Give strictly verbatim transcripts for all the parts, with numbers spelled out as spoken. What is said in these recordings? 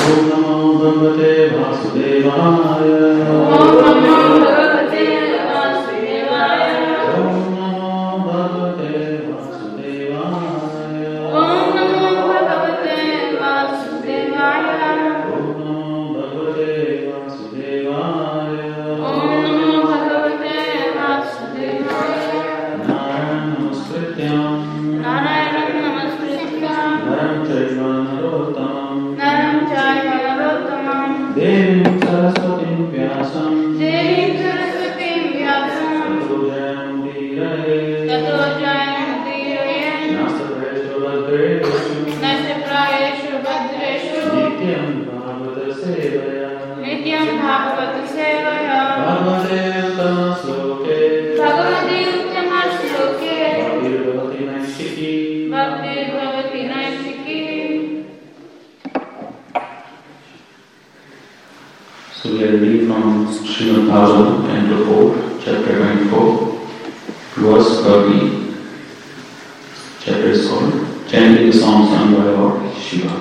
Om Namo Bhagavate Vasudevaya. Om Namo Bhagavate Vasudevaya. Om Namo Bhagavate Vasudevaya. Om Namo Bhagavate Vasudevaya. Om Namo Bhagavate Vasudevaya. Om Namo Bhagavate Vasudevaya. Narayanam Namaskrityam. Narayanam Namaskrityam. Naram Chaiva Narottamam. Naram Chaiva Narottamam. Devim Saraswatim Vyasam. Devim Saraswatim Vyasam. Tato Jayamudiraye. Tato Jayamudiraye. Nasta Prayeshu Bhadreshu. Nasta Prayeshu Bhadreshu. Nityam Bhagavata Sevaya. Nityam Bhagavata Sevaya. Bhagavate Uttama Sloke. Bhagavate Uttama Sloke. Bhaktir Bhavati Naishiki. Bhaktir Bhavati Naishiki. So we are reading from Srimad Bhagavatam, Canto four, Chapter twenty-four, verse thirty. Chapter is called Chanting the Songs sung by Lord Shiva.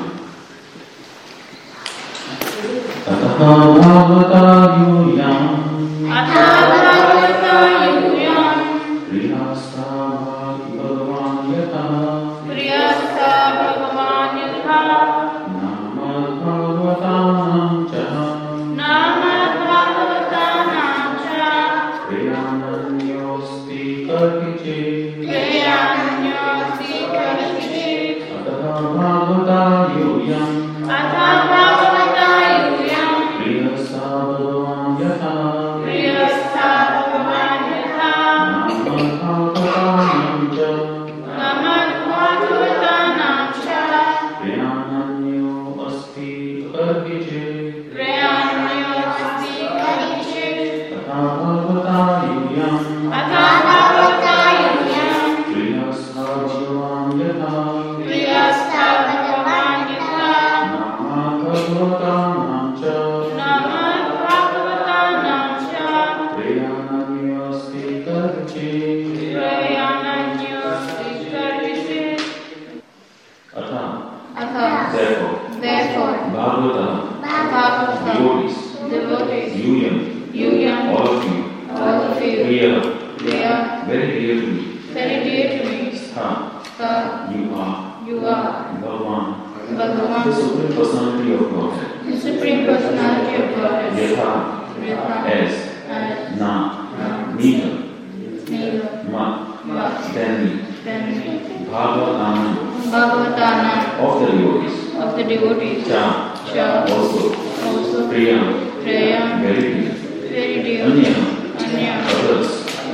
Tataha Bhagavata Yuyam Atha Bhagavata Yuyam. Priyasta Bhagavan Yatha Priyasta Bhagavan Yatha. Namad Bhagavatanam Chaha Namad Bhagavatanam cha. Priyananyosti Karkiche Priyanyosti Karkichit. Tataha Bhagavata Yuyam Atha Bhagavata Yuyam. Priyasta Bhagavan Yatha Priyasta Bhagavan Yatha. Namad Bhagavatanam Chaha Namad Bhagavatanam cha. Priyananyo Asti Karkiche Priyanyosti Karkichit. Tataha Bhagavata Yuyam Atha Bhagavata Yuyam. Priyasta Bhagavan Yatha Priyasta Bhagavan Yatha. Namad Bhagavatanam Chaha Namad Bhagavatanam cha. Priyananyo Asti Karkiche Priyanyosti Karkichit. Atha Atha. Therefore Therefore, Bhagavata Bhagavata devotees devotees, Yuyam Yuyam, all of you all of you, Priya they are very dear to me very dear to me. Tha The you are you are Bhagavan the Bhagavan, Supreme Personality of Godhead the Supreme Personality of Godhead. Yatha Yatha, as as, Na Na, Neither Neither, Ma Ma, Than me than me. Bhagavanam Bhagavatana of the devotees of the devotees. Cha Cha, also also Priya Priya, very dear very dear. Anya Anya, others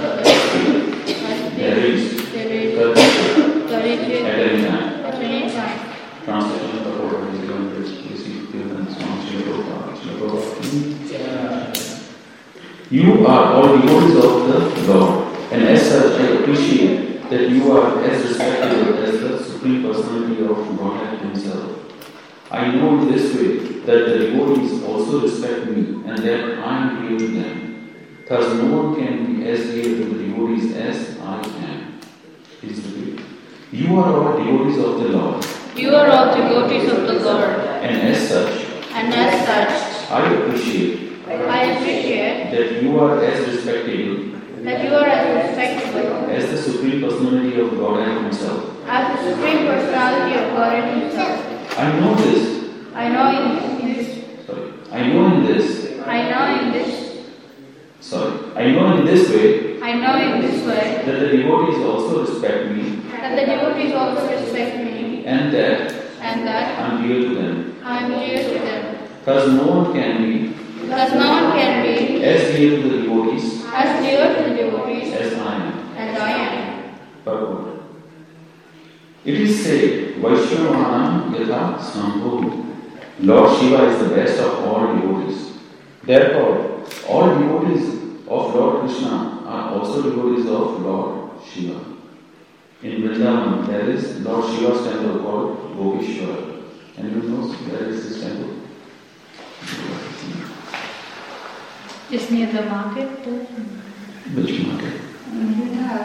there is there is Karkiche courage at any time. at any time. Translation of the Lord is given which received given from Srila Prabhupada. Srila Prabhupada. You are all devotees of the Lord, and as such I appreciate that you are as respectable as the Supreme Personality of Godhead Himself. I know in this way that the devotees also respect me and that I am dear to them. Thus no one can be as dear to the devotees as I am. Please repeat. You are all devotees of the Lord. You are all devotees of the Lord, And as such, and as such, I appreciate I appreciate that you are as respectable that you are as respectable as the Supreme Personality of Godhead Himself. as the Supreme Personality of Godhead Himself. I know this. I know in this, Sorry. I know in this. I know in this, Sorry. I know in this way I know in this way that the devotees also respect me that the devotees also respect me, and that and that I am dear to them. I am dear to them. Thus no one can be Thus no one can be as dear to the devotees as dear to the devotees as I am. as I am. Purport. It is said, Vaishnavanam Yatha Sambhu. Lord Shiva is the best of all devotees. Therefore, all devotees of Lord Krishna are also devotees of Lord Shiva. In Vrindavan, there is Lord Shiva's temple called Gopishwar. Anyone knows where is this temple? Just near the market. Which market? Yeah.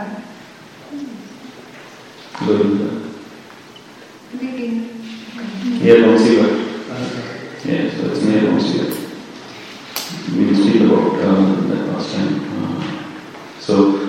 Govinda. Here, Gopishwar. Yes.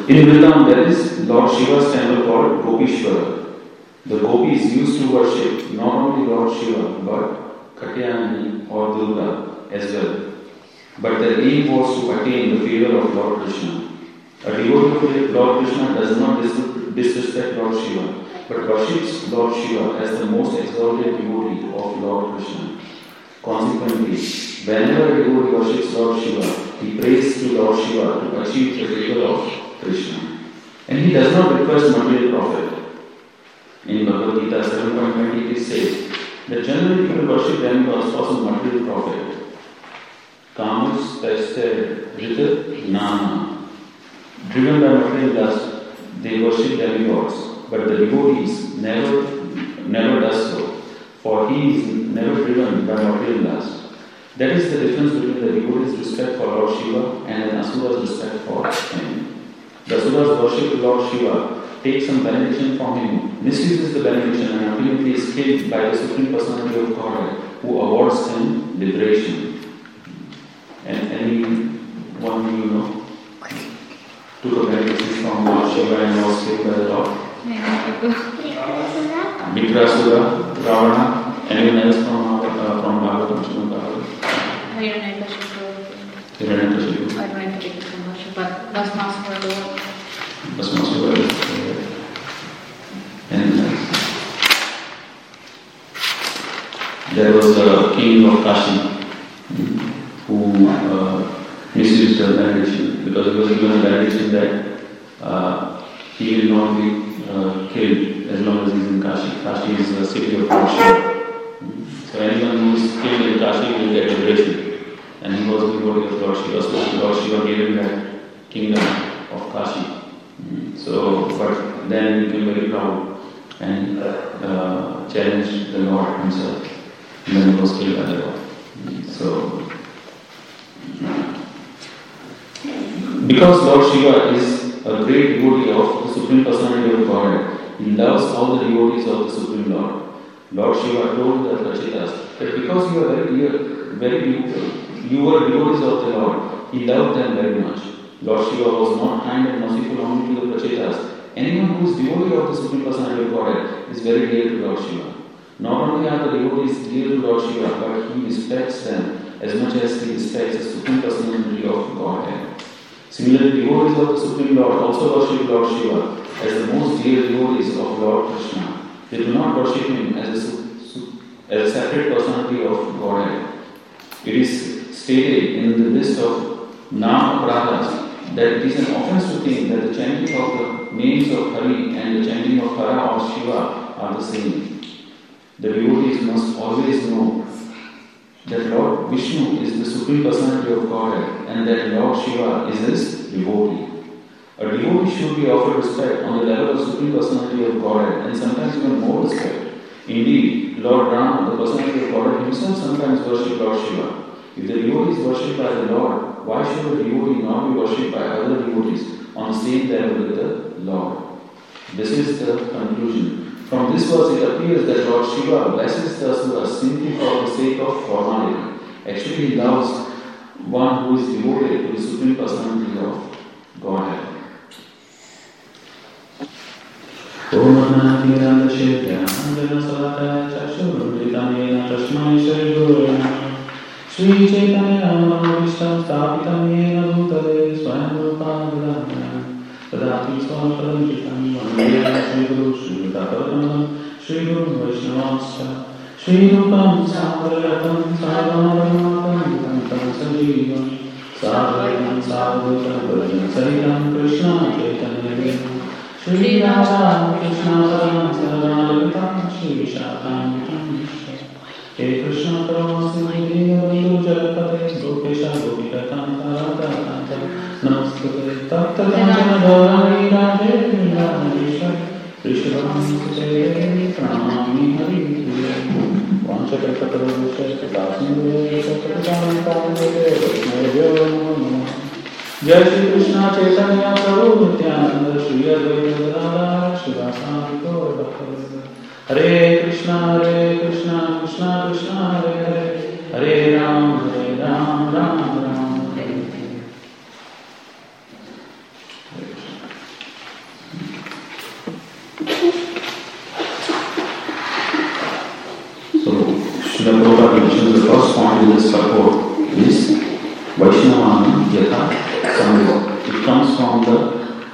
In Vrindavan there is Lord Shiva's temple called Gopishwara. The gopis used to worship not only Lord Shiva but Katyayani or Durga as well. But their aim was to attain the favor of Lord Krishna. A devotee of Lord Krishna does not dis- disrespect Lord Shiva, but worships Lord Shiva as the most exalted devotee of Lord Krishna. Consequently, whenever a devotee worships Lord Shiva, he prays to Lord Shiva to achieve the favor of Krishna. And he does not request material profit. In Bhagavad Gita seven point twenty it is said that generally people worship demigods for some material profit. Kamus tested Rita Nama. Driven by material lust, they worship demigods, but the devotees never, never does so, for he is never driven by material lust. That is the difference between the devotees' respect for Lord Shiva and an asura's respect for him. The asura's worship Lord Shiva takes some benediction from him, misuses the benediction and ultimately is killed by the Supreme Personality of Godhead, who awards him liberation. And anyone you know took a benediction from Lord Shiva and was killed by the Lord? Vikrasura, Ravana, anyone else from uh, from Bhagavatam, Srimad Bhagavatam? Hiranyakashipu. Hiranyakashipu. I don't have to take it from much, but Bhasmasura Lord. Bhasmasura. Anyone else? There was a king of Kashi who uh, misused the benediction because he was given a benediction that uh, he will not be uh, killed as long as he is in Kashi. Kashi is the city of Lord Shiva. So anyone who is killed in Kashi will get liberation. And he was a devotee of Lord Shiva. So Lord Shiva gave him that kingdom of Kashi. So, but then he became very proud and uh, challenged the Lord himself. And then he was killed by the Lord. So, because Lord Shiva is a great devotee of the Supreme Personality of Godhead, he loves all the devotees of the Supreme Lord. Lord Shiva told the Prachitas that because you are very dear, very beautiful, you were devotees of the Lord, he loved them very much. Lord Shiva was not kind and merciful only to the Prachitas. Anyone who is devotee of the Supreme Personality of Godhead is very dear to Lord Shiva. Not only are the devotees dear to Lord Shiva, but he respects them as much as he respects the Supreme Personality of Godhead. Similarly, devotees of the Supreme Lord also worship Lord Shiva as the most dear devotees of Lord Krishna. They do not worship him as a, as a separate personality of Godhead. It is stated in the list of Nam Aparadas that it is an offense to think that the chanting of the names of Hari and the chanting of Hara or Shiva are the same. The devotees must always know that Lord Vishnu is the Supreme Personality of Godhead and that Lord Shiva is his devotee. A devotee should be offered respect on the level of Supreme Personality of Godhead and sometimes even more respect. Indeed, Lord Rama, the Personality of Godhead himself, sometimes worshipped Lord Shiva. If the devotee is worshipped by the Lord, why should a devotee not be worshipped by other devotees on the same level with the Lord? This is the conclusion. From this verse it appears that Lord Shiva blesses the asuras simply for the sake of formality. Actually he loves one who is devoted to the Supreme Personality of Godhead. Om Namo Shivya Anjana Salata Chashurudritanena Tasmai Shri Guru Sri Chaitanya Mahavishta Stapitam Yena Bhutale Swayam Rupa Vidamya Tadati Swasharam Chitam Vandya Sri Guru Sri Datatam Sri Guru Vaishnavascha Sri Rupam Savaryatam Sadhanamatam Tantam Sajivam Sadhaitam Sadhutam Vajan Sahitam Krishna Chaitanya Shri Radha Krishna Param Saranalitam Shri Shatam He Krishna Paramasindhi Bandhu Jalapate Gopesha Gopikatam Tarata Tanta Namaskate Takta Kanchana Dharani Radhe Vrindavaneshwari Rishabham Sute Pranami Hari Vanchakataparavusha Katasindhu Sakataparamkamade Vaishnavyo Namo Jai Shri Krishna Chaitanya Prabhu Nityananda Shri Advaita Gadadhara Shivasana Gaur Bhakta Hare Krishna Hare Krishna Krishna Krishna Hare Hare Hare Ram Hare Ram Ram Ram Hare Hare the first point in this purport is Vaishnavana Yatha Sangha. It comes from the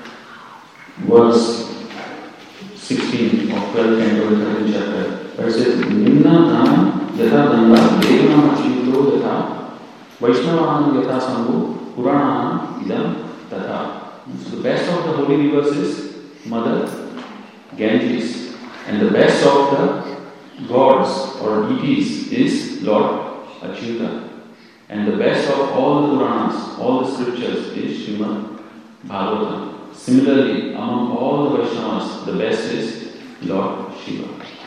verse sixteen of twelfth canto of the thirteenth chapter, where it says, Nimna Dana Yatha Danda Devana Chito Yatha Vaishnavana Yatha Sangho Purana Idam Tatha. So the best of the holy rivers is Mother Ganges, and the best of the gods or deities is Lord Achyuta, and the best of all the Puranas, all the scriptures is Srimad Bhagavatam. Similarly, among all the Vaishnavas, the best is Lord Shiva.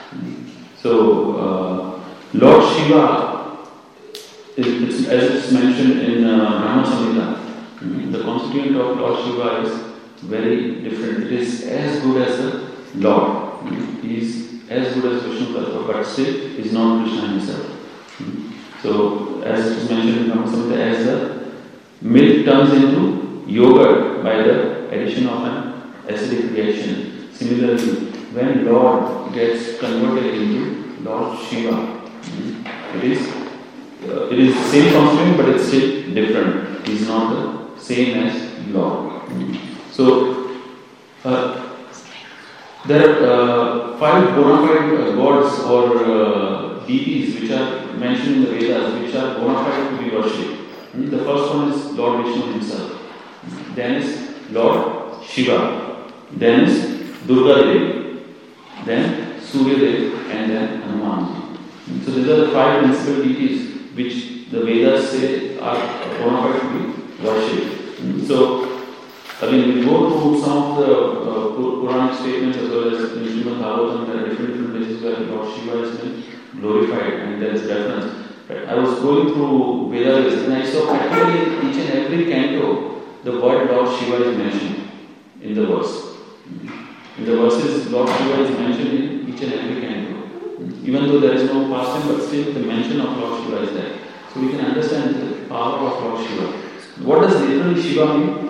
So, uh, Lord Shiva, is, as it's mentioned in uh, Brahma Samhita, the constituent of Lord Shiva is very different. It is as good as the Lord. He is as good as Vishnu Tattva, but still is not Krishna himself. So, as it is mentioned in Brahma Samhita, as the milk turns into yogurt by the addition of an acidic reaction. Similarly, when Lord gets converted into Lord Shiva, it is uh, it is the same constituent, but it's still different. He is not the same as Lord. So, uh, there are uh, five bona fide uh, gods or uh, deities which are mentioned in the Vedas, which are bona fide to be worshipped. The first one is Lord Vishnu himself. Then is Lord Shiva. Then is Durga Devi. Then Surya Dev, and then Hanuman. So these are the five principal deities which the Vedas say are bona fide to be worshipped. So, I mean, we go through some of the uh, Puranic statements as well as in Srimad Bhagavatam. There are different different places where Lord Shiva has been glorified, and there is reference. But I was going through Vedas and I saw practically in each and every canto the word Lord Shiva is mentioned in the verse. In the verses, Lord Shiva is mentioned in each and every canto. Even though there is no past tense, but still the mention of Lord Shiva is there. So we can understand the power of Lord Shiva. What does literally Shiva mean?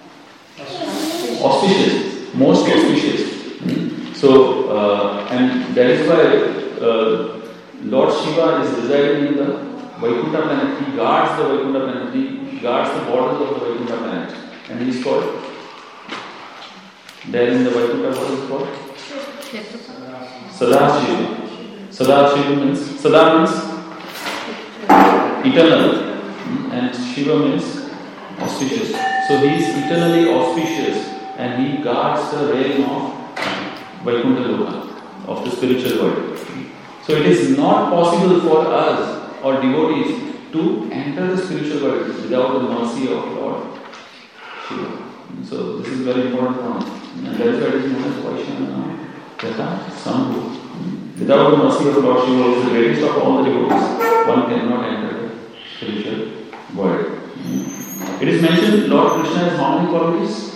Auspicious, most auspicious. So, uh, and that is why uh, Lord Shiva is residing in the Vaikuntha planet. He guards the Vaikuntha planet. He guards the borders of the Vaikuntha planet. And he is called, there in the Vaikuntha, what is called? Sadashiva. Sadashiva means, Sada means eternal. And Shiva means auspicious. So he is eternally auspicious, and he guards the realm of Vaikuntha Loka, of the spiritual world. So it is not possible for us or devotees to enter the spiritual world without the mercy of Lord Shiva. So this is very important point. And that is why it is known as Vaishnavana Yatha Sangho. Without the mercy of Lord Shiva, who is the greatest of all the devotees, one cannot enter the spiritual world. It is mentioned Lord Krishna has how many qualities?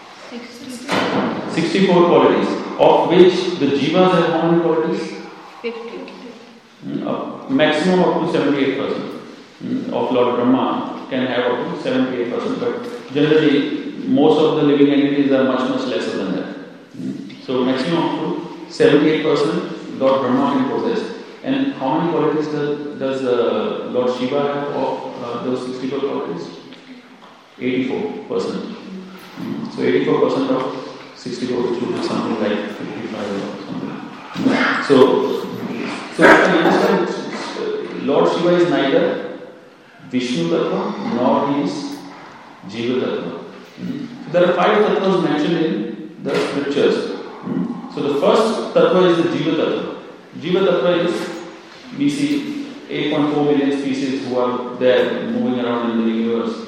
sixty-four qualities, of which the jivas have how many qualities? fifty. Uh, maximum up to seventy-eight percent of Lord Brahma can have up to seventy-eight percent, but generally most of the living entities are much much lesser than that. So maximum up to seventy-eight percent Lord Brahma can possess. And how many qualities does, does uh, Lord Shiva have of uh, those sixty-four qualities? eighty-four percent. So eighty-four percent of sixty-four, which would be something like fifty-five or something. So, so I understand Lord Shiva is neither Vishnu Tattva nor he is Jiva Tattva. So there are five Tattvas mentioned in the scriptures. So the first Tattva is the Jiva Tattva. Jiva Tattva is, we see eight point four billion species who are there moving around in the universe.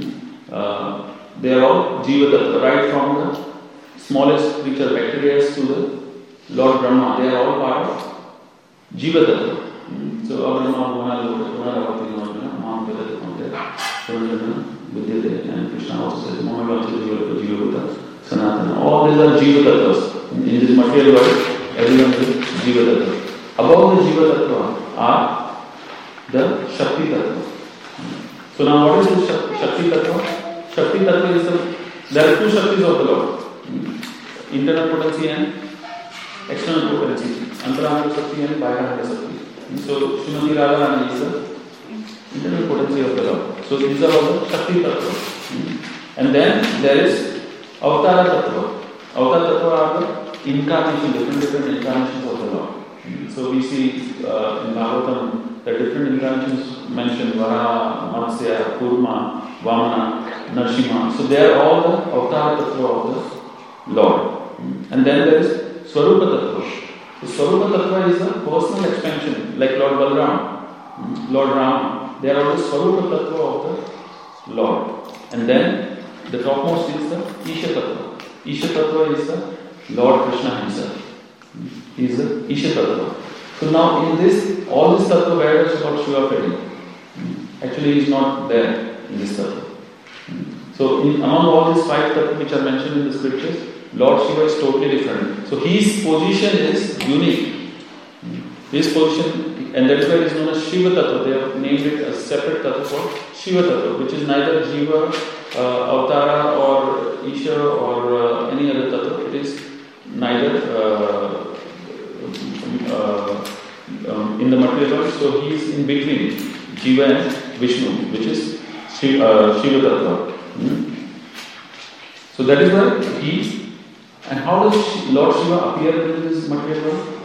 Uh, they are all Jiva Tattva, right from the smallest creature, bacteria, to the Lord Brahma. They are all part of Jiva Tattva. So, Abrahma, Bhuvana, Lokatuna, Ravati, Nordana, Mam, Vedata, Konte, Surajana, Vidyate, and Krishna also says, Mama, Vati, Jiva, Jiva, Sanatana. All these are Jiva Tattvas. In this material world, everyone is Jiva Tattva. Above the Jiva Tattva are the Shakti Tattva. So now what is the Shakti Tattva? Shakti Tattva is the, there are two Shaktis of the Lord. Internal potency and external potency. Antarangaka Shakti and Bahyarangaka Shakti. So Srimati Radharani is the internal potency of the Lord. So these are all the Shakti Tattva. And then there is Avatara Tattva. Avatara Tattva are the incarnation, different different incarnations of the Lord. So we see uh, in Bhagavatam the different incarnations mentioned: Varaha, Matsya, Kurma, Vamana, Narsimha. So they are all the Avatara Tattva of the Lord. And then there is Swarupa Tattva. The Swarupa Tattva is a personal expansion, like Lord Balaram, Lord Rama. They are all the Swarupa Tattva of the Lord. And then the topmost is the Isha Tattva. Isha Tattva is the Lord Krishna himself. He is the Isha Tattva. So now in this, all this Tattva, where does Lord Shiva fit in? Actually he is not there in this Tattva. So in, among all these five Tattva which are mentioned in the scriptures, Lord Shiva is totally different. So his position is unique. His position, and that is why it is known as Shiva Tattva. They have named it a separate Tattva called Shiva Tattva, which is neither Jiva, uh, Avatara or Isha or uh, any other Tattva. It is neither uh, uh, um, in the material world. So he is in between Jiva and Vishnu, which is Shiva, uh, Shiva Tattva. Hmm? So that is why he. And how does Lord Shiva appear in this material world?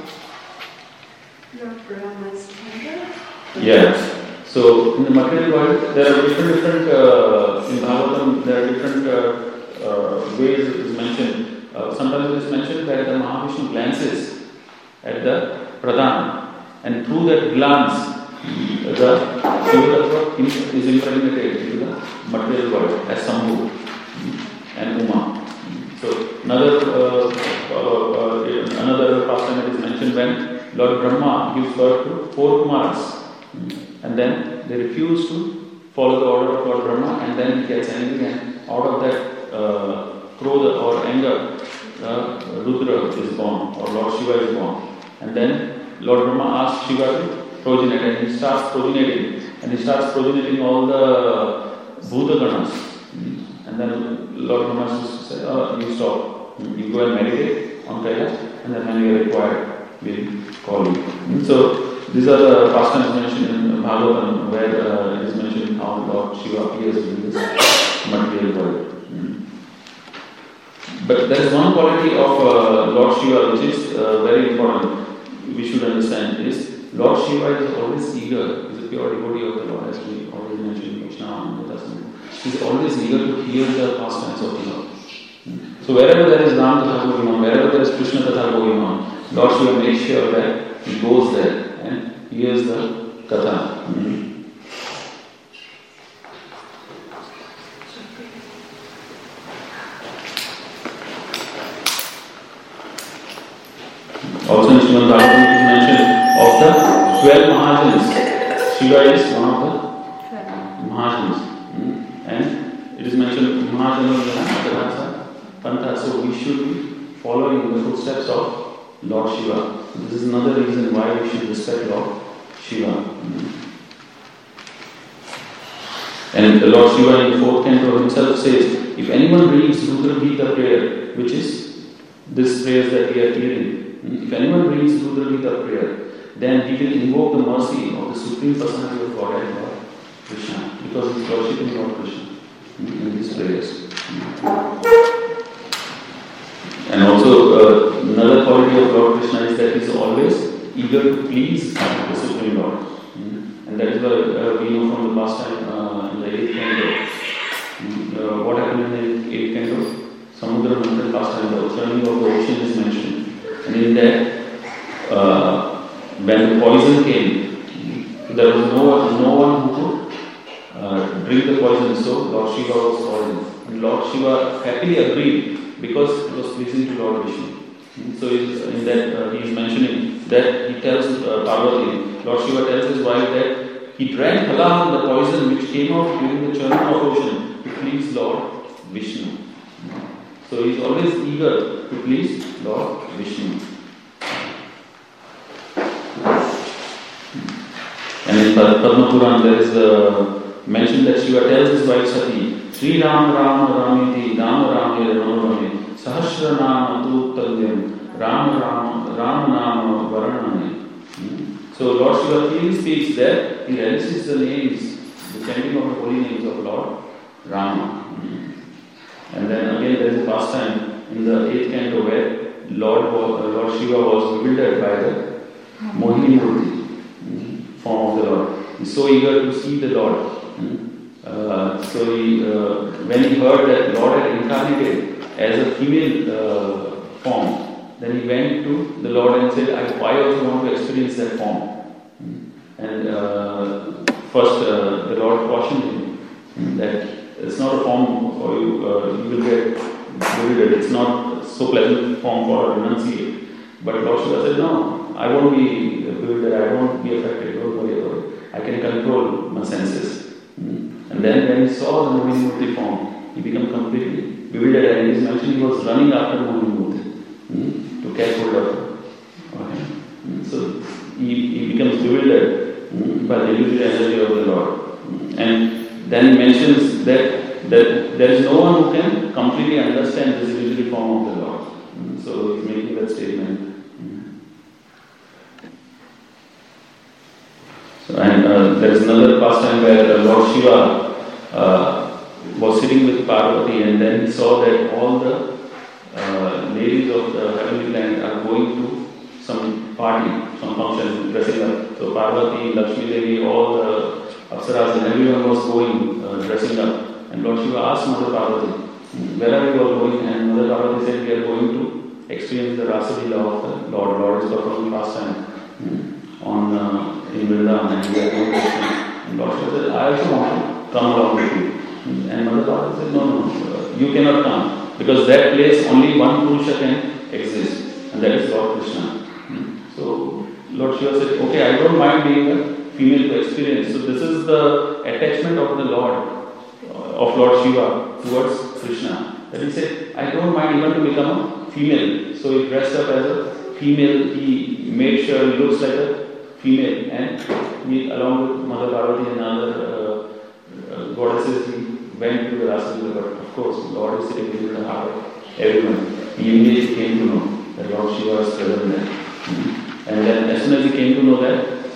Lord Brahma's temple. Yes. So in the material world, there are different different uh, in Bhagavatam. There are different uh, uh, ways it is mentioned. Uh, sometimes it is mentioned that the Mahavishnu glances at the Pradhan, and through that glance, the Shiva Tattva is impregnated into the material world as Sambhu and Uma. So another uh, uh, uh, another pastime is mentioned when Lord Brahma gives birth to four Kumaras, and then they refuse to follow the order of Lord Brahma, and then he gets angry, and out of that uh, krodha or anger, uh, Rudra is born, or Lord Shiva is born, and then Lord Brahma asks Shiva to progenate, and he starts progeniting, and he starts progeniting all the Bhuta Ganas. And then Lord Brahma says, oh, you stop. You go and meditate on Kailash, and then when you are required, we'll call you. So these are the pastimes mentioned in Bhagavatam, where uh, it is mentioned how Lord Shiva appears in this material world. Mm. But there is one quality of uh, Lord Shiva which is uh, very important, we should understand, is Lord Shiva is always eager. He is a pure devotee of the Lord, as we already mentioned in Krishna and the Tasman. He is always eager to hear the pastimes of the Lord. So wherever there is Ram Katha going on, wherever there is Krishna Katha going on, Lord Shiva makes sure that he goes there and hears the Katha. Mm-hmm. Also in Srimad Bhagavatam it is mentioned of the twelve Mahajans. Shiva is one of the Mahajans. Mm-hmm. And it is mentioned Mahajana Pantha. So we should be following the footsteps of Lord Shiva. This is another reason why we should respect Lord Shiva. Mm-hmm. And the Lord Shiva in the fourth canto himself says, if anyone reads Rudra Gita prayer, which is this prayers that we are hearing, if anyone reads Rudra Gita prayer, then he will invoke the mercy of the Supreme Personality of Godhead, Lord Krishna, because he is worshipping Lord Krishna in these prayers. And also uh, another quality of Lord Krishna is that he is always eager to please the Supreme Lord. Mm-hmm. And that is why uh, we know from the past time uh, in the eighth canto. Mm-hmm. Uh, what happened in the eighth canto? Samudra Manthan past time, the oceaning of the ocean is mentioned. And in that, uh, when the poison came, mm-hmm, there was no, no one who could uh, drink the poison, so Lord Shiva was poisoned. And Lord Shiva happily agreed because it was pleasing to Lord Vishnu. Mm-hmm. So in that uh, he is mentioning that he tells uh, Parvati, Lord Shiva tells his wife that he drank halam, the poison which came out during the churning of ocean, to please Lord Vishnu. Mm-hmm. So he is always eager to please Lord Vishnu. And in Padma Puran there is a mention that Shiva tells his wife Sati, Sri Ram Ram Ramiti Ram Ramir Manurame Sahasra Nama Tuttalyam Ram Ram Ram Nama Varanane. So Lord Shiva clearly speaks that he relishes the names, the chanting of the holy names of Lord Rama. And then again there is a pastime in the eighth canto where Lord, was, uh, Lord Shiva was bewildered by the Mohini Murti form of the Lord. He's so eager to see the Lord. Uh, so he, uh, when he heard that Lord had incarnated as a female uh, form, then he went to the Lord and said, I, I also want to experience that form. And uh, first uh, the Lord cautioned him that it's not a form for you, uh, you will get bewildered. It's not so pleasant form for a renunciate. But Lord Shiva said, no, I won't be bewildered, I won't be affected, don't worry about it. I can control my senses. And then when he saw the Mohini Murti form, he became completely bewildered, and he mentioned he was running after Mohini Murti to catch hold of her. Okay. So he, he becomes bewildered by the illusory energy of the Lord. And then he mentions that, that there is no one who can completely understand this illusory form of the Lord. So he's making that statement. So, and uh, there is another pastime where uh, Lord Shiva uh, was sitting with Parvati, and then he saw that all the uh, ladies of the heavenly land are going to some party, some function, dressing up. So Parvati, Lakshmi Devi, all the Apsaras and everyone was going, uh, dressing up. And Lord Shiva asked Mother Parvati, where are you all going? And Mother Parvati said, we are going to experience the Rasa Leela of the Lord. Lord is performing pastime on uh, in Vrindavan, and we are going to experience. And Lord Shiva said, I also want to come along with you. And Mother Parvati said, no, no, you cannot come, because that place only one Purusha can exist, and that is Lord Krishna. So Lord Shiva said, okay, I don't mind being a female to experience. So this is the attachment of the Lord, of Lord Shiva towards Krishna. That he said, I don't mind even to become a female. So he dressed up as a female, he made sure he looks like a female, and he, along with Mother Parvati and other uh, uh, goddesses, he went to the Rasa Leela. But of course, Lord is sitting within the heart of everyone. He immediately came to know that Lord Shiva is present there. And then as soon as he came to know that,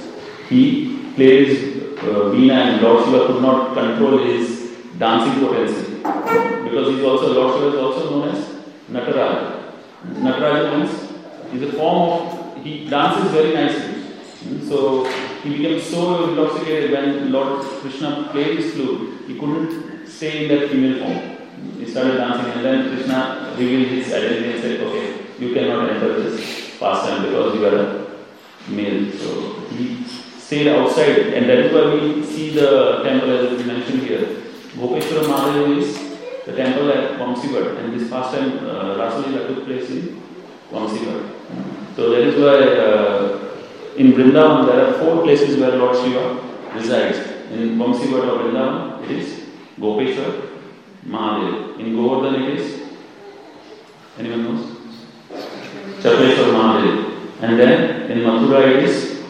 he played his uh, veena, and Lord Shiva could not control his dancing potency. Because he's also, Lord Shiva is also known as Nataraja. Nataraja means he's a form of, he dances very nicely. So he became so intoxicated when Lord Krishna played his flute, he couldn't stay in that female form. He started dancing, and then Krishna revealed his identity and said, okay, you cannot enter this pastime because you are a male. So he stayed outside, and that is why we see the temple as is mentioned here. Gopeshwara Mahadev is the temple at Vamsivat, and this pastime uh, Rasa Leela took place in Vamsivat. So that is why uh, in Vrindavan there are four places where Lord Shiva resides. In Vamsivat or Vrindavan it is Gopeshwar Mahadev. In Govardhan it is, anyone knows? Chakreshwar Mahadev. And then in Mathura it is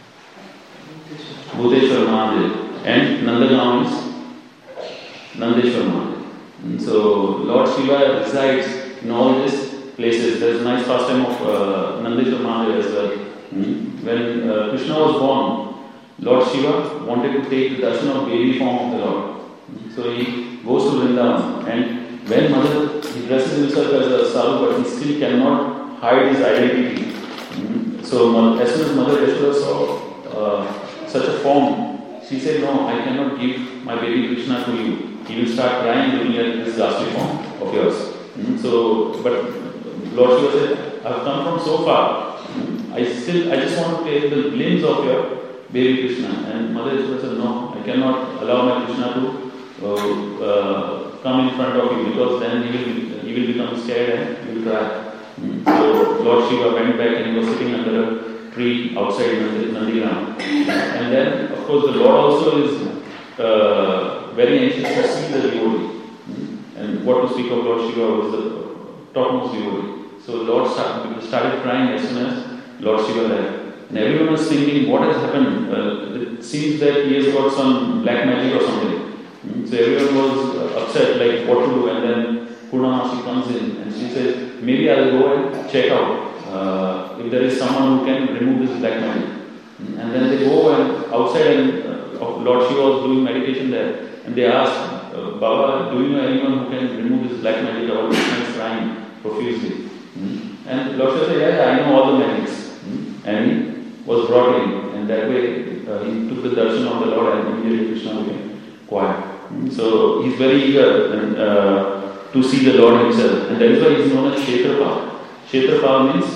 Bhuteshwar Mahadev. And Nandagaon is Nandeshwar Mahadev. So Lord Shiva resides in all these places. There is a nice pastime of uh, Nandeshwar Mahadev as well. Hmm? When uh, Krishna was born, Lord Shiva wanted to take the darshan of baby form of the Lord. Hmm? So he goes to Vrindavan, and when mother, he dresses himself as a sadhu, but he still cannot hide his identity. Hmm? So as soon as Mother Yashoda saw uh, such a form, she said, no, I cannot give my baby Krishna to you. He will start crying looking at this ghastly form of yours. Hmm? So, but Lord Shiva said, I have come from so far. I still, I just want to take the glimpse of your baby Krishna. And Mother Yashoda said, no, I cannot allow my Krishna to uh, uh, come in front of you, because then he will, he will become scared and he will cry. Mm. So Lord Shiva went back, and he was sitting under a tree outside Nandigram. And then, of course, the Lord also is uh, very anxious to see the devotee. Mm. And what to speak of Lord Shiva was the topmost devotee. So Lord started, started crying as soon as Lord Shiva left. And everyone was thinking, what has happened? Uh, it seems that he has got some black magic or something. Mm. So everyone was uh, upset, like what to do. And then Purnamasi comes in, and she says, maybe I'll go and check out uh, if there is someone who can remove this black magic. And then they go and outside, and uh, Lord Shiva was doing meditation there, and they asked, uh, Baba, do you know anyone who can remove this black magic? Our Krishna is crying profusely. Mm. And Lord Shiva said, yeah, yeah, I know all the magics. Mm. And he was brought in, and that way uh, he took the darshan of the Lord, and immediately Krishna became quiet. Mm. So he's very eager and, uh, to see the Lord himself, and that is why he is known as Kshetrapal. Kshetrapal means,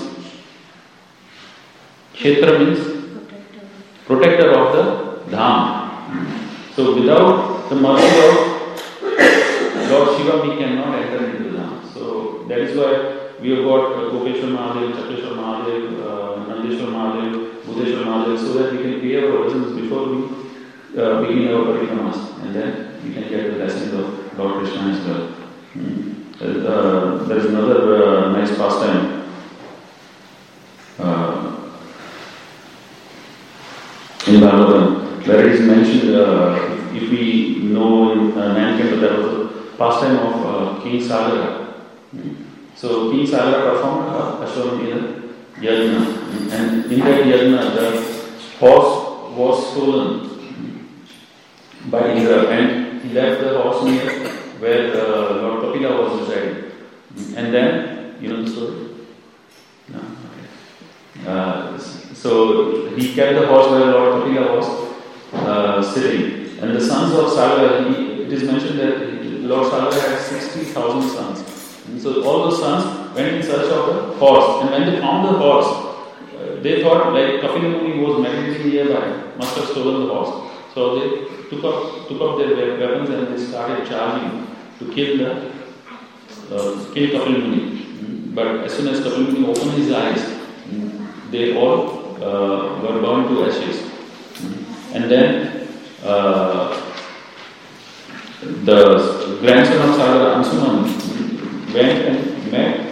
Kshetra means protector of the Dham. So without the mercy of Lord Shiva, we cannot enter into the Dham. So that is why we have got uh, Gopeshwar Mahadev, Chakreshwar Mahadev, uh, Nandeshwar Mahadev, Budheshwar Mahadev, so that we can pay our obeisance before we uh, begin our parikramas, and then we can get the blessings of Lord Krishna as well. Hmm. Uh, there is another uh, nice pastime. Uh, in Bhagavatam, where it is mentioned, uh, if we know in uh, Nankan, there was a pastime of uh, King Sagara. Mm. So King Sagara performed uh, Ashwamedha Yajna, and in that Yajna, the horse was stolen by Indra, and he left the horse near where uh, Lord Kapila was residing. And then, you know the story? No? Okay. Uh, So he carried the horse where Lord Kapila was uh, sitting. And the sons of Sagara, he, it is mentioned that Lord Sagara had sixty thousand sons. And so all those sons went in search of the horse. And when they found the horse, uh, they thought like Kapila Muni was meditating nearby, must have stolen the horse. So they took up, took up their weapons and they started charging to kill the uh, kill Kapila Muni. But as soon as Kapila Muni opened his eyes, they all Uh, were burned to ashes. And then uh, the grandson of Sagara, Ansuman, went and met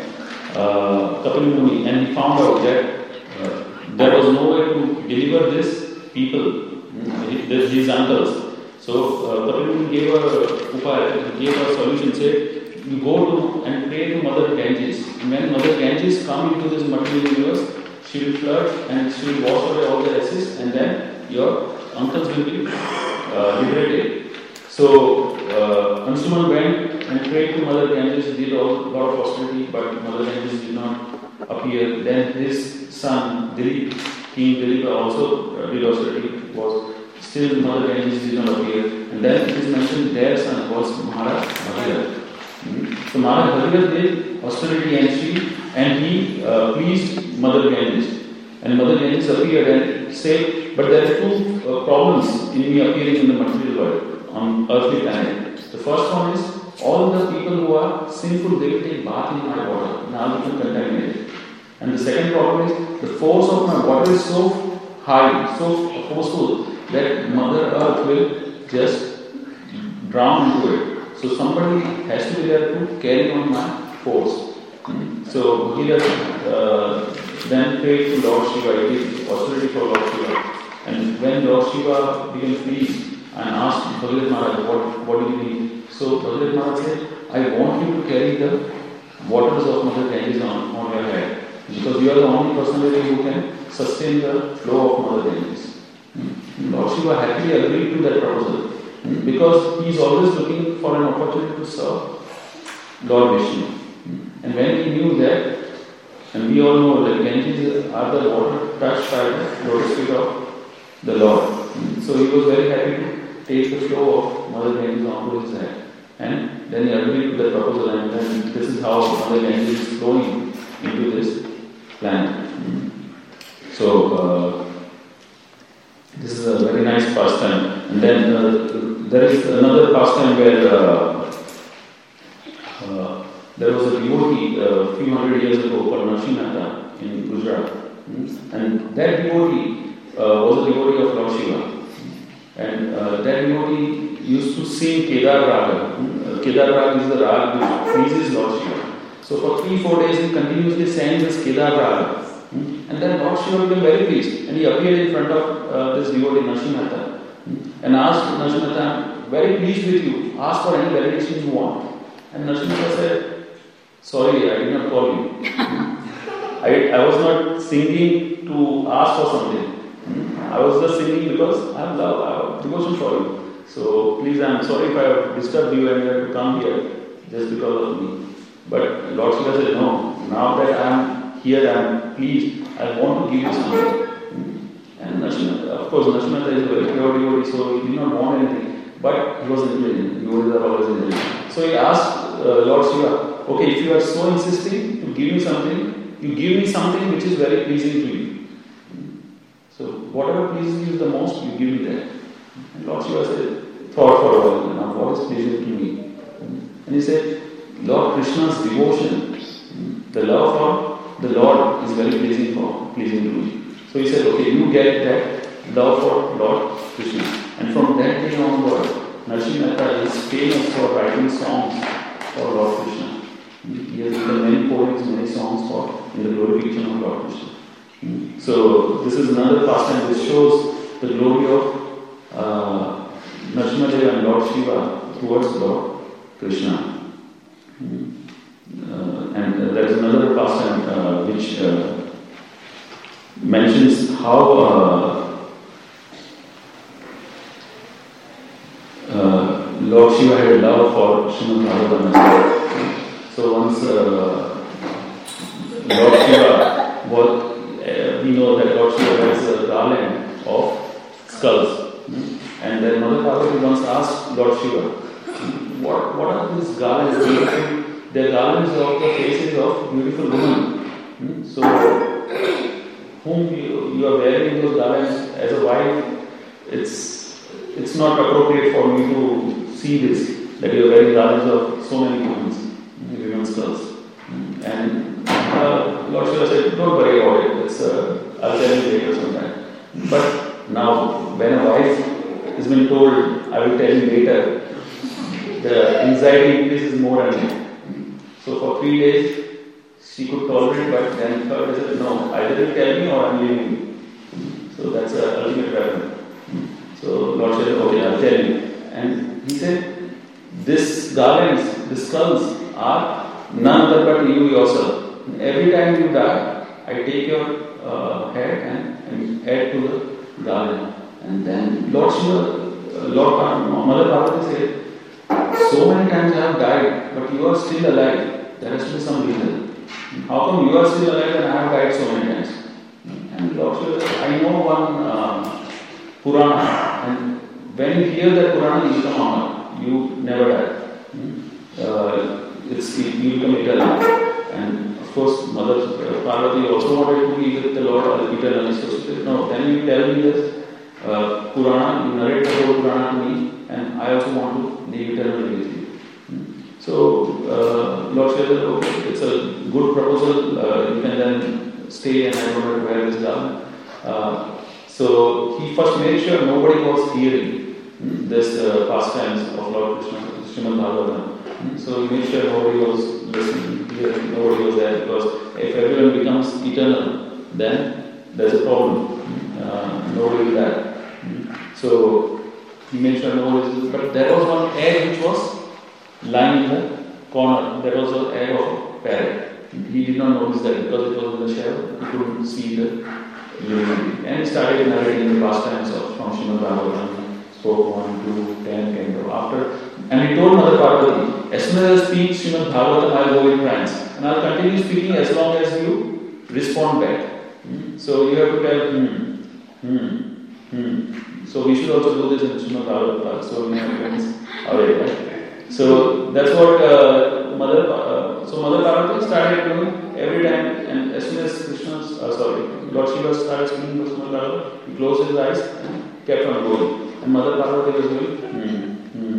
uh, Kapila Muni, and he found out that uh, there was no way to deliver this people, his, his uncles. So uh, Kapila Muni gave a upaya, gave a solution, said, you go to and pray to Mother Ganges. And when Mother Ganges come into this material universe, she will flood and she will wash away all the ashes, and then your uncles will be uh, liberated. So uh, Ansuman went and prayed to Mother Ganges, did all lot of austerity, but Mother Ganges did not appear. Then his son Dilip, King Dilip also uh, did austerity, was still Mother Ganges did not appear. And then it is mentioned their son was Maharaj Bhagirath. Mm-hmm. So Maharaj Bhagirath did austerity and she and he uh, pleased Mother Ganges. And Mother Ganges appeared and said, but there are two uh, problems in me appearing in the material world, on earthly planet. The first one is, all the people who are sinful, they will take bath in my water. Now they can contaminate it. And the second problem is, the force of my water is so high, so forceful, that Mother Earth will just drown into it. So somebody has to be there to carry on my force. Hmm. So Bhagirath uh, then prayed to Lord Shiva, he did austerity for Lord Shiva. And when Lord Shiva became pleased and asked Bhagirath Maharaj, what, what do you need? So Bhagirath Maharaj said, I want you to carry the waters of Mother Ganges on, on your head, because you are the only personality who can sustain the flow of Mother Ganges. Hmm. Lord Shiva happily agreed to that proposal, hmm, because he is always looking for an opportunity to serve Lord Vishnu. And when he knew that, and we all know that Ganges are the water touched by the lotus feet of the Lord. So he was very happy to take the flow of Mother Ganges onto his head. And then he agreed to the proposal, and then this is how Mother Ganges is flowing into this planet. So uh, this is a very nice pastime. And then uh, there is another pastime where uh, uh, there was a devotee a uh, few hundred years ago called Narsimha in Gujarat. And that devotee uh, was a devotee of Lord Shiva. And uh, that devotee used to sing Kedar Raga. Uh, Kedar Raga is the rag which pleases Lord Shiva. So for three, four days he continuously sang this Kedar Raga. And then Lord Shiva became very pleased. And he appeared in front of uh, this devotee Narsimha and asked Narsimha, I'm very pleased with you. Ask for any validation you want. And Narsimha said, sorry, I did not call you. I, I was not singing to ask for something. I was just singing because I have love, I have devotion for you. So please, I am sorry if I have disturbed you and you have to come here just because of me. But Lord Shiva said, no, now that I am here, I am pleased, I want to give you something. And Nrsimha, of course, Nrsimha is a very pure devotee, so he did not want anything. But he was intelligent. Devotees are always intelligent. So he asked uh, Lord Shiva, okay, if you are so insisting to give me something, you give me something which is very pleasing to you. So whatever pleases you the most, you give me that. And Lord Shiva said, thought for a while, now what is pleasing to me? And he said, Lord Krishna's devotion, the love for the Lord is very pleasing for pleasing to me. So he said, okay, you get that love for Lord Krishna. And from that day onward, Nrsimha Mehta is famous for writing songs for Lord Krishna. He has written many poems, many songs for in the glorification of Lord Krishna. So this is another pastime which shows the glory of uh, Nrsimha Deva and Lord Shiva towards Lord Krishna. Uh, and uh, there is another pastime uh, which uh, mentions how uh, uh, Lord Shiva had love for Srimad Bhagavatam. So once uh, Lord Shiva was, uh, we know that Lord Shiva has a garland of skulls. And then Mother Parvati once asked Lord Shiva, what, what are these garlands? They are garlands of the faces of beautiful women. So whom you, you are wearing those garlands as a wife, it's it's not appropriate for me to see this, that you are wearing garlands of so many women's, women's skulls. And uh, Lord Shiva said, don't worry about it, it's, uh, I'll tell you later sometime. But now, when a wife has been told, I will tell you later, the anxiety increases more and more. So for three days, she could tolerate, but then third day said, no, either you tell me or I'm leaving you. So that's the ultimate weapon. So Lord said, okay, I'll tell you. And he said, this garlands, the skulls are none other but you yourself. Every time you die, I take your uh, head and, and add to the garland. And then Lord Shiva, uh, Lord Par- Mother Parvati said, so many times I have died, but you are still alive. There has to be some reason. How come you are still alive and I have died so many times? And Lord Shiva said, I know one uh, Purana, and when you hear that Purana, you become Amar. You never die. Uh, it's, you become eternal. And of course, Mother Parvati also wanted to be with the Lord eternally. So she said, no, then you tell me this uh, Purana, you narrate the whole Purana to me, and I also want to live eternally with you. So, uh, Lord Shiva said, okay, it's a good proposal, uh, you can then stay and I don't know where this garland. Uh, so, he first made sure nobody was hearing this uh, pastimes of Lord Krishna, Srimad Bhagavatam. So, he made sure nobody was listening, hearing, nobody was there, because if everyone becomes eternal, then there's a problem. Uh, nobody will die. So, he made sure nobody was, but there was one egg which was lying in the corner. There was an egg of a parrot. He did not notice that because it was in the shell, he couldn't see the living. And he started narrating the pastimes of from Srimad Bhagavatam, spoke one, two, ten, ten, after. And he told Mother Parvati, as soon as I speak Srimad Bhagavatam, I will go in trance. And I will continue speaking as long as you respond back. Hmm? So you have to tell, hmm, hmm, hmm. So we should also do this in Srimad Bhagavatam. So we have friends away, right? So that's what uh, Mother uh, so Mother Parvati started doing every time, and as soon as Krishna's uh, sorry Lord Shiva started speaking to Srimad Bhagavatam, he closed his eyes and kept on going. And Mother Parvati was doing hmm, hmm,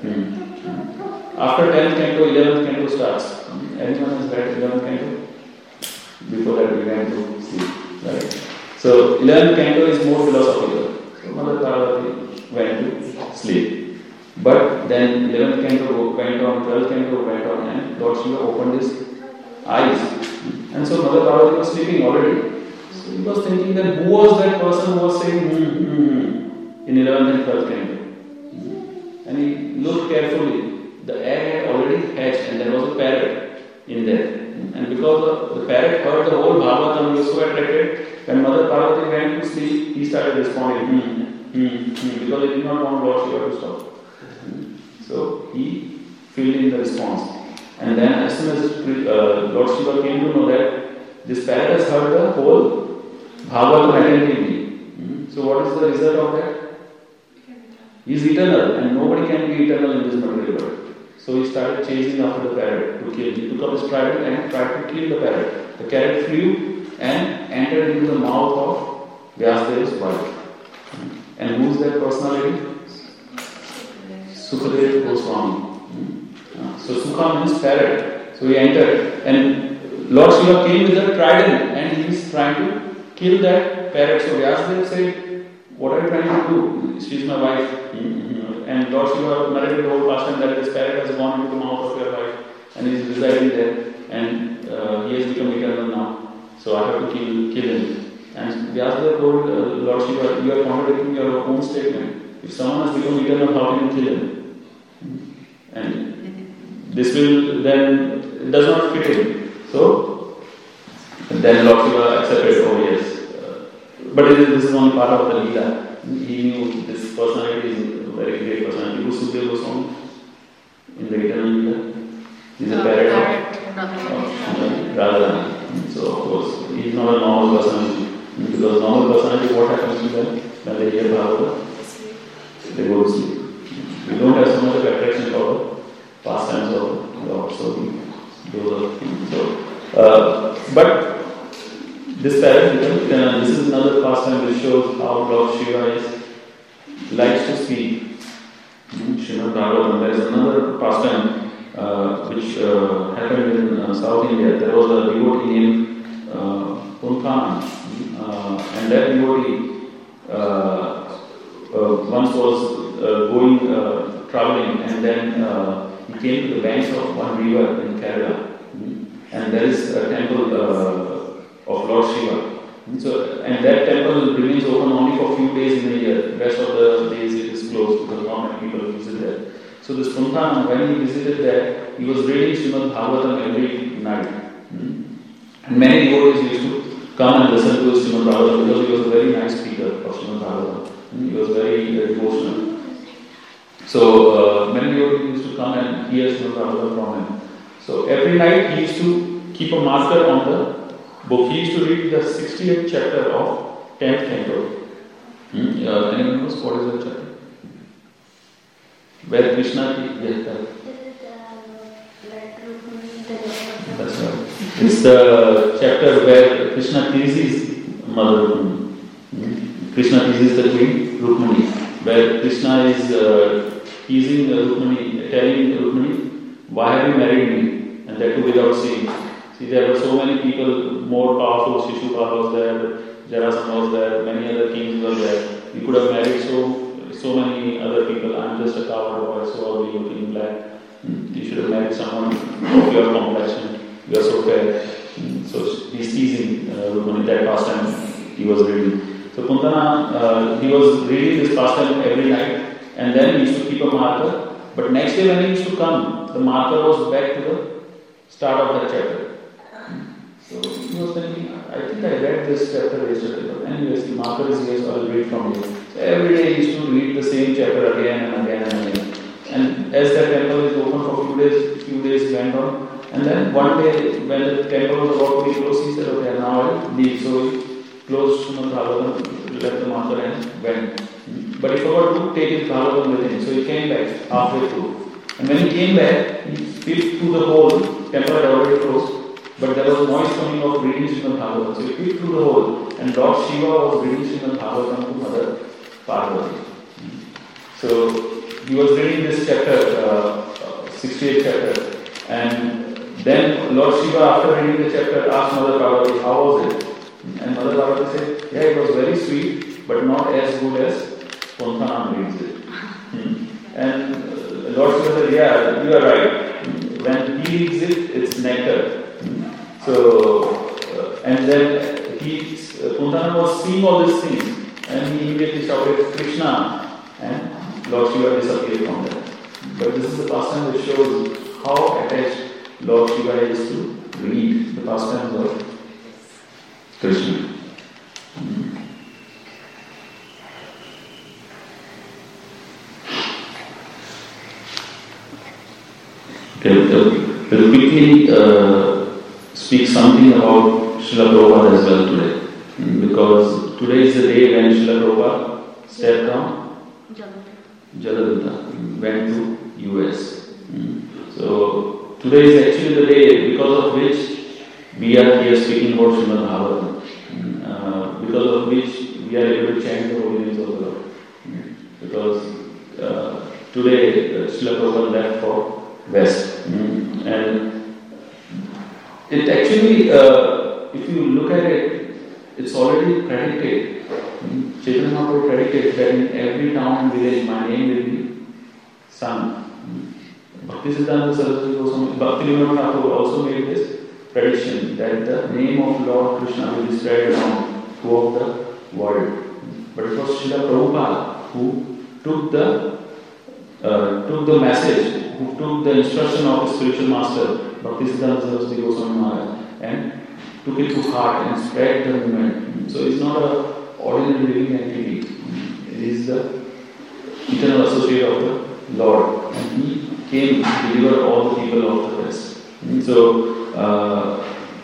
hmm. After tenth canto, eleventh canto starts. Anyone has read eleventh canto? Before that we went to sleep, right? So eleventh canto is more philosophical. So Mother Parvati went to sleep. But then eleventh canto went on, twelfth canto went on, and Lord Shiva opened his eyes. And so Mother Parvati was sleeping already. So he was thinking that who was that person who was saying hmm, hmm, hmm, in eleventh and twelfth canto? And he looked carefully. The egg had already hatched and there was a parrot in there. And because the, the parrot heard the whole Bhagavatam, he was so attracted. When Mother Parvati went to sleep, he started responding, hmm, hmm, hmm, because he did not want Lord Shiva to stop. Hmm. So he filled in the response. And then as soon as uh, Lord Shiva came to know that this parrot has heard the whole Bhagavatam attentively. Hmm. So what is the result of that? He is eternal, and nobody can be eternal in this material world. So he started chasing after the parrot to kill. He took up his trident and tried to kill the parrot. The parrot flew and entered into the mouth of Vyasadev's wife. And who is that personality? Sukadeva Goswami. So Sukha means parrot. So he entered, and Lord Shiva came with a trident, and he is trying to kill that parrot. So Vyasadeva said, "What are you trying to do? She is my wife." Mm-hmm. And Lord Shiva narrated the whole past time that this parrot has gone into the mouth of your wife and is residing there, and uh, he has become eternal now. So I have to kill, kill him. And Vyasadeva told uh, Lord Shiva, "You are contradicting your own statement. If someone has become eternal, how can you kill him?" And this will then, it does not fit in. So then Lord Shiva accepted, "Oh yes." But this is only part of the Leela. He knew this personality is a very great personality. Who Sukadeva Goswami in the eternal Leela? He is a parrot of Radharani. So of course, he is not a normal personality. Because normal personality, what happens to them when they hear Bhagavatam? They go to sleep. We don't have so much of attraction for the pastimes of the Lord. So those are things. So, uh, but this parrot, uh, this is another pastime which shows how Lord Shiva is, likes to speak. Srimad Bhagavatam. There is another pastime uh, which uh, happened in uh, South India. There was a devotee named uh, Punthana, uh, and that devotee uh, uh, once was uh, going uh, traveling, and then uh, he came to the banks of one river in Kerala, and there is a temple Uh, of Lord Shiva. So, and that temple remains open only for a few days in a year. The rest of the days it is closed because not many people visit there. So this Punthana, when he visited there, he was reading Srimad Bhagavatam every night. And many devotees used to come and listen to Srimad Bhagavatam because he was a very nice speaker of Srimad Bhagavatam. He was very, very devotional. So uh, many devotees used to come and hear Srimad Bhagavatam from him. So every night he used to keep a marker on the book. He used to read the sixty-eighth chapter of tenth canto. Hmm? Uh, anyone knows what is that chapter? Where Krishna... Yes, that's right. It's the chapter where Krishna teases Mother Rukmini. Hmm? Krishna teases the queen Rukmini. Where Krishna is uh, teasing Rukmini, telling Rukmini, "Why have you married me?" And that too without seeing. See, there were so many people more powerful. Shishupal was there, Jarasandha was there, many other kings were there. You could have married so so many other people. I'm just a coward boy, so ugly looking black. You should have married someone of your complexion. You are so fair. So he's teasing uh, Rukmini. That pastime he was reading. So Punthana, uh, he was reading this pastime every night, and then he used to keep a marker. But next day when he used to come, the marker was back to the start of that chapter. So he was thinking, I think I read this chapter yesterday, but anyways, the marker is here, so I will read from here. So every day he used to read the same chapter again and again and again. And as that temple is open for a few days, few days went on. And then one day, when the temple was about to be closed, he said, "Okay, now I'll leave." So he closed Srimad Bhagavatam, left the marker and went. But he forgot to take his Bhagavatam with him, so he came back halfway through. And when he came back, he peeped through the hole. Temple had already closed. But there was noise coming of reading Srimad Bhagavatam. So he peeped through the hole, and Lord Shiva was reading Srimad Bhagavatam to Mother Parvati. So he was reading this chapter, uh, sixty-eighth chapter, and then Lord Shiva, after reading the chapter, asked Mother Parvati, "How was it?" And Mother Parvati said, "Yeah, it was very sweet, but not as good as Punthana reads it." And Lord Shiva said, "Yeah, you are right. When he reads it, it's nectar." So, uh, and then he, uh, Punthana was seeing all these things, and he immediately shouted, "Krishna," and Lord Shiva disappeared from there. But this is the pastime which shows how attached Lord Shiva is to read the pastimes of Krishna. will quickly uh, speak something about Srila Prabhupada as well today. Because today is the day when Srila Prabhupada stepped down, Jaladhita, went to U S. So today is actually the day because of which we are here speaking about Srimad Bhagavatam, uh, because of which we are able to chant the holy names of the Lord. Because uh, today uh, Srila Prabhupada left for West. And it actually, uh, if you look at it, it's already predicted. Chaitanya Mahaprabhu predicted that in every town and village my name will be sung. Bhaktisiddhanta Saraswati Goswami, Bhaktivinoda Thakur also made this prediction that the name of Lord Krishna will be spread around throughout the world. But it was Srila Prabhupada who took the uh, took the message, who took the instruction of his spiritual master, Bhaktisiddhanta Saraswati Goswami Maharaj, and took it to heart and spread the movement. So it's not an ordinary living entity. It is the eternal associate of the Lord. And he came to deliver all the people of the West. So, uh,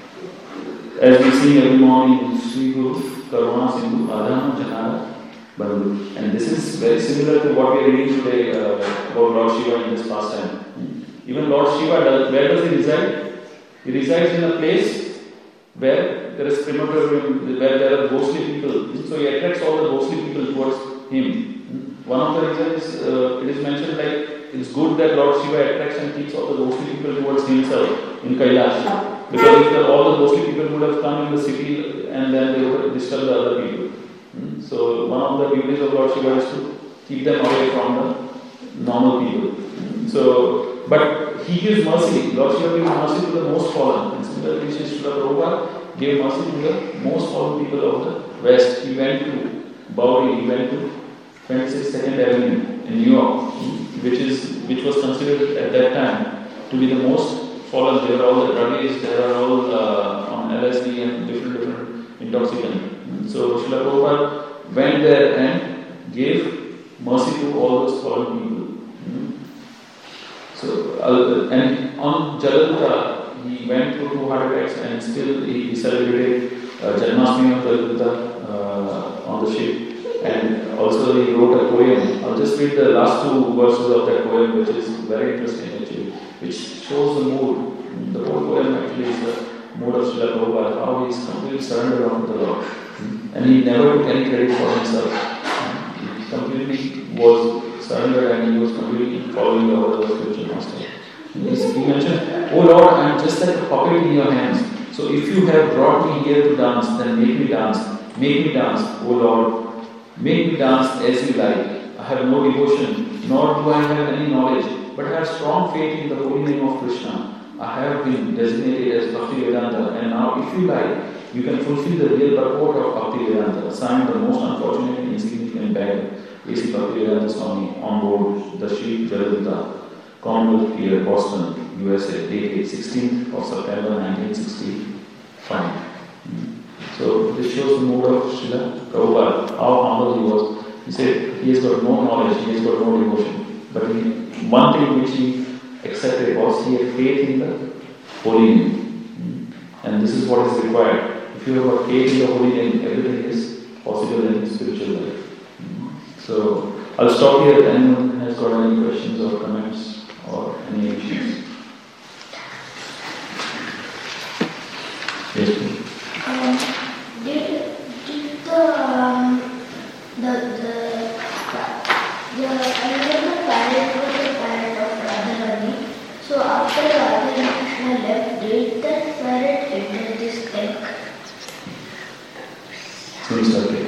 as we sing every morning, Sri Guru Karuna Sindhu Adhana Janara Bandhu. And this is very similar to what we are reading today uh, about Lord Shiva in this pastime. Even Lord Shiva, does, where does he reside? He resides in a place where there is crematorium, where there are ghostly people. So he attracts all the ghostly people towards him. One of the reasons uh, it is mentioned like it's good that Lord Shiva attracts and keeps all the ghostly people towards himself in Kailash. Because if the, all the ghostly people would have come in the city and then they would have disturbed the other people. So one of the beauties of Lord Shiva is to keep them away from the normal people. So, but he gives mercy. Lord Shiva gives mercy to the most fallen. And similarly, Srila Prabhupada gave mercy to the most fallen people of the West. He went to Bowery, he went to twenty-sixth Avenue in New York, which is which was considered at that time to be the most fallen. They were all the druggies, they were all uh, on L S D and different different intoxicants. So Srila Prabhupada went there and gave mercy to all those fallen people. So, uh, and on Jaladhita, he went through two heart attacks and still he, he celebrated uh, Janmashtami of Jaladhita uh, on the ship. And also he wrote a poem. I'll just read the last two verses of that poem, which is very interesting actually, which shows the mood. The whole poem actually is the mood of Srila Prabhupada, how he is completely surrendered unto the Lord. And he never took any credit for himself. He completely was surrendered and he was completely following the order of the spiritual master. He mentioned, "Oh Lord, I am just like a puppet in your hands. So if you have brought me here to dance, then make me dance. Make me dance, O Lord. Make me dance as you like. I have no devotion, nor do I have any knowledge, but I have strong faith in the holy name of Krishna. I have been designated as Bhaktivedanta, and now if you like, you can fulfill the real purport of Bhaktivedanta. Signed, the most unfortunate and insignificant beggar, A C Bhaktivedanta Swami, on board the ship Jaladhita, Commonwealth Pier, Boston, U S A, dated sixteenth of September nineteen sixty-five. So this shows the mood of Srila Prabhupada, how humble he was. He said he has got no knowledge, he has got no devotion. But he, one thing which he accepted was he had faith in the holy name. And this is what is required. If you have got faith in the holy name, everything is possible in spiritual life. So I'll stop here if anyone has got any questions or comments or any issues. Yes, please. Um, did, did the, um, the, the, the, I know the parent was the parent of Radharani. So after Radharani Krishna left, did that parent enter this egg? Seems okay.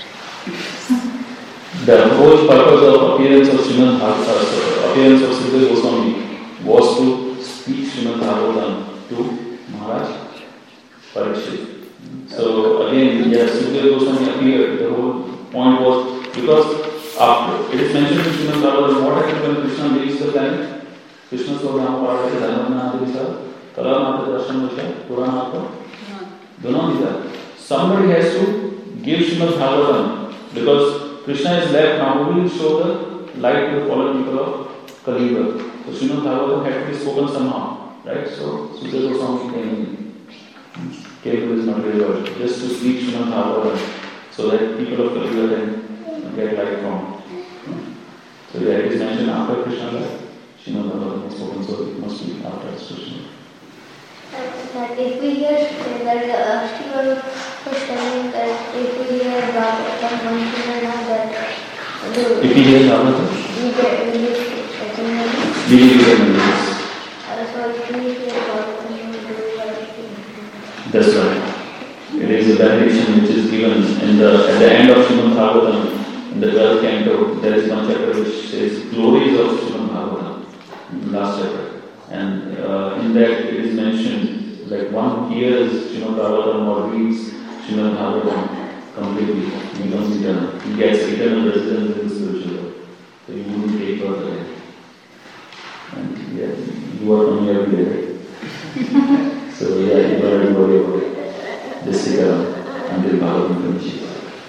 The whole purpose of appearance of Srimad Bhagavatam, appearance of Sridhar Goswami was to speak Srimad Bhagavatam to Maharaj Parikshit. So again, yes, Sridhar Goswami appeared. The whole point was because after it is mentioned in Srimad Bhagavatam, what happened when Krishna leaves the planet? Krishna Swadhama Parvati Dharmanatha Visa, Kalanatha Darshan Visa, Puranatha, Dunamita. Somebody has to give Srimad Bhagavatam because Krishna is left now. Who will show the light to the fallen people of Kali-yuga. So Srimad Bhagavatam had to be spoken somehow, right? So Sukadeva Goswami came, came to this material world just to speak Srimad Bhagavatam so that people of Kali-yuga can get light from. So yeah, it is mentioned after Krishna life. Srimad Bhagavatam was spoken, so it must be after Krishna. That if we hear that uh, Srimad was telling that if we hear Bhagavatam once in a while, that the If we hear Bhagavatam, we get we get I think we will get memories. so if we hear Bhagavatam, we will do what. That's right. It is a benediction which is given in the at the end of Srimad Bhagavatam, in the twelfth canto. There is one chapter which says glories of Srimad Bhagavatam, in the last chapter. And uh, in that it is mentioned, like one hears Srimad Bhagavatam or reads Srimad Bhagavatam completely, he becomes eternal. He gets eternal residence in the spiritual world. So you wouldn't take further there. And yeah, you are coming every day, right? So yeah, you don't have to worry about it. Just stick around until Bhagavatam finishes.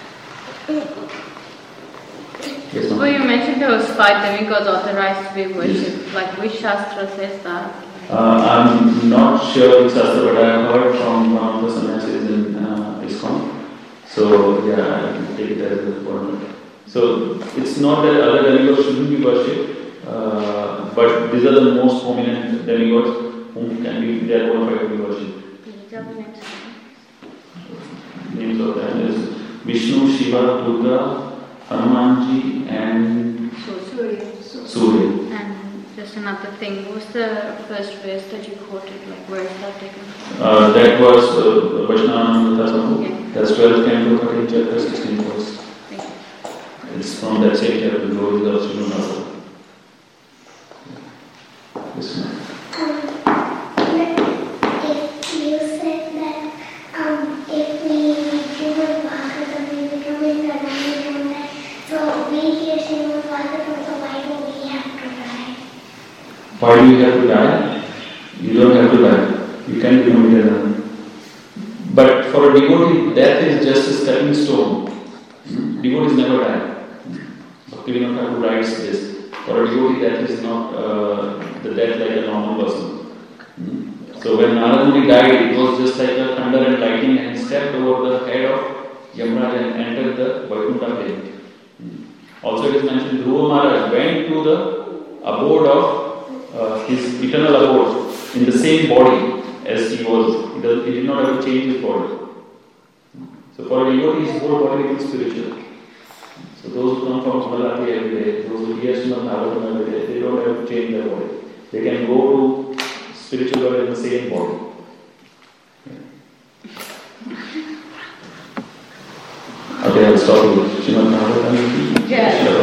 Yes, ma'am? Well, you mentioned there was five demigods authorized to be worshipped. Yes. Like which Shastra says that? Uh, I'm not sure which Shastra, but I have heard from one of the sannyasis in uh, ISKCON. So yeah, I can take it as a point. So it's not that other demigods shouldn't be worshipped, uh, but these are the most prominent demigods whom can be they are qualified to be worshipped. Names of them is Vishnu, Shiva, Durga, Hanumanji and Surya. Surya. And just another thing, what was the first verse that you quoted? Like where is that taken from? Uh, that was uh, Vaishnava Tasamu. Okay. That's twelfth canto, thirteenth chapter, sixteenth verse. Thank you. It's from that same chapter, Glories of Srimad Bhagavatam. Yes, ma'am. If you said that um, if we do a Bhagavatam, we become eternal, so we hear Srimad Bhagavatam, so why do we have to die? Why do you have to die? You don't have to die. You can become eternal. But for a devotee, death is just a stepping stone. Hmm? Devotees never die. Bhaktivinoda Thakur writes this. For a devotee, death is not uh, the death like a normal person. Hmm? So when Narada Muni died, it was just like a thunder and lightning, and he stepped over the head of Yamraj and entered the Vaikuntha plane. Hmm? Also, it is mentioned Dhruva Maharaj went to the abode of uh, his eternal abode in the same body as he was. He, does, he did not have to change his body. So for a devotee, his whole body becomes spiritual. So those who come from Samadhi every day, those who hear Srimad Bhagavatam every day, they don't have to change their body. They can go to spiritual world in the same body. Okay, I'll stop with Srimad Bhagavatam. Yeah.